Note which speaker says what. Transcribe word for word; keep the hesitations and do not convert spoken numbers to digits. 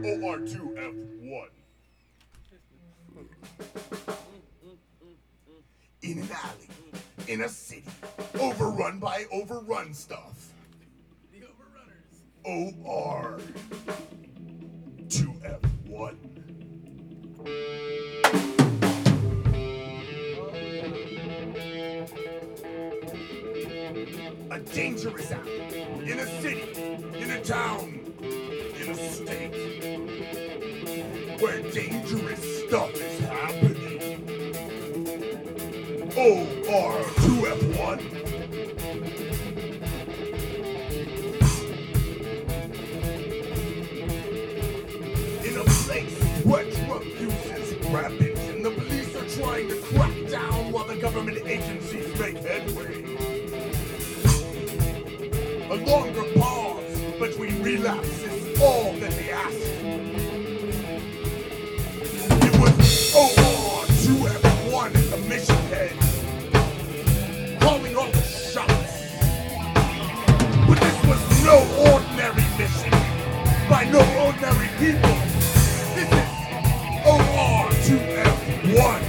Speaker 1: O R two F one. In an alley, in a city, overrun by overrun stuff.
Speaker 2: The Overrunners.
Speaker 1: O R two F one. A dangerous alley, in a city, in a town, in a state, where dangerous stuff is happening. O R two F one. In a place where drug use is rampant and the police are trying to crack down while the government agencies make headway. A longer pause between relapse is all that they ask. It was O R two F one at the mission head, calling all the shots. But this was no ordinary mission by no ordinary people. This is O R two F one.